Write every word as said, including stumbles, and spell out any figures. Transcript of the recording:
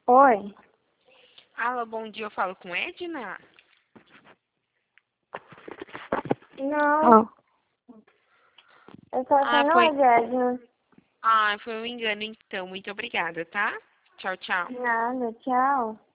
Oi. Alô, bom dia, eu falo com Edna? Não, Oh. eu só Ah, sei não foi. é Edna. Ah, foi um engano então. Muito obrigada, tá? Tchau, tchau. Nada, tchau.